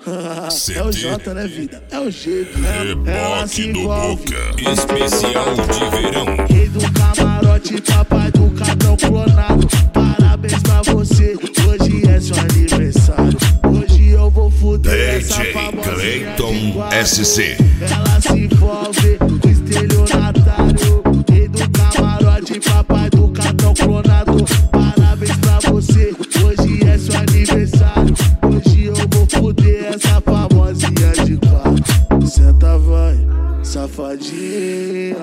É o J, né, vida? É o G, Reboque do Boca, especial de verão. Rei do camarote, papai do cartão clonado. Parabéns pra você, hoje é seu aniversário. Hoje eu vou fuder essa famosinha de Clayton SC. Ela se envolve com estelionatário. Rei do camarote, papai do cartão clonado. Parabéns pra você, hoje é seu aniversário. Hoje eu vou fuder essa famosinha de quatro. Senta vai, safadinha.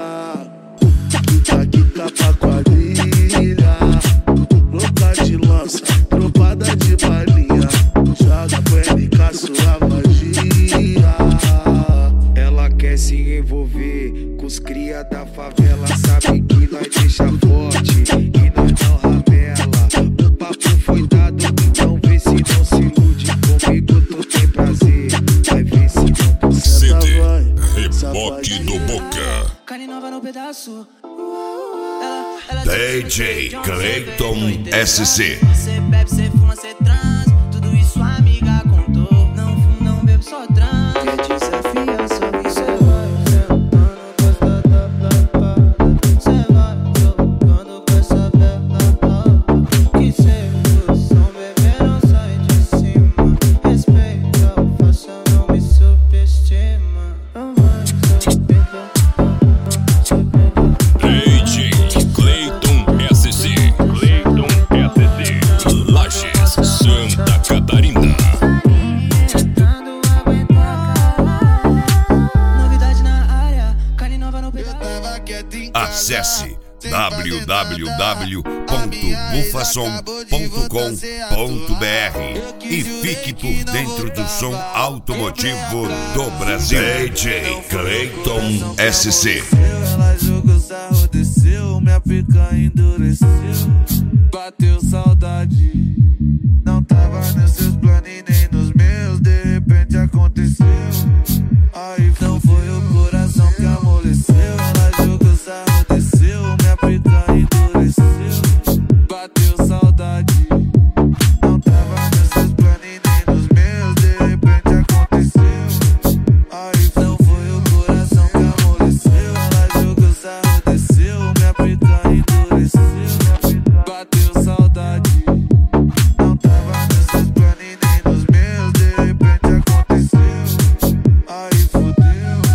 Quica pra quadrilha. Louca de lança, tropada de balinha. Joga pro NK sua magia. Ela quer se envolver com os cria da favela. Sabe que nós deixa forte e nós não ramela. O papo foi dado, então vê se não se ilude. Comigo tu tem prazer, vai ver se não tu CD, Reboque do Boca. Carne nova no pedaço. DJ Clayton SC. Cê bebe, cê fuma, cê trans. Tudo isso a amiga contou. Não fumo, não bebo, só trans. Quer desafiar, só que cê vai sentando com essa tapada. Cê vai jogando com essa bela. Que sedução, bebê, não sai de cima. Respeita o faça, não me subestima. DJ Clayton SC. Lages, Santa Catarina. Novidade na área, carne nova no pedaço. Acesse www.bufasom.com.br e fique por dentro do som automotivo do Brasil. DJ Clayton SC. Ela jogou sarro, desceu, minha pica endureceu. Bateu saudade, não tava nos seus planos e nem nos meus. De repente aconteceu, aí não foi o coração que amoleceu. Ela jogou sarro, desceu, minha pica endureceu. Bateu saudade, não tava nos seus planos e nem nos meus. De repente aconteceu, aí não foi o coração que amoleceu. Ela jogou sarro, desceu, minha pica endureceu. Bateu saudade, não tava nos seus planos e nem nos meus. De repente aconteceu, aí fudeu.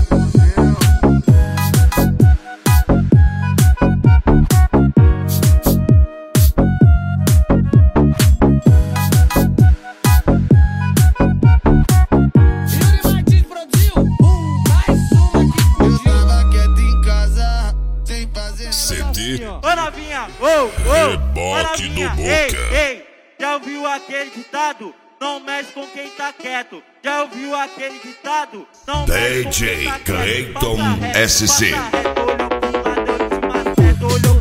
Eu tava quieto em casa, sem fazer CD, Ô novinha, ô, Reboque do Boca. ei, já ouviu aquele ditado? Não mexe com quem tá quieto. Já ouviu aquele ditado? Não mexe com DJ quem tá quieto. Clayton Passa reto, SC. passa reto, olhou pro lado, eu te maceto, olhou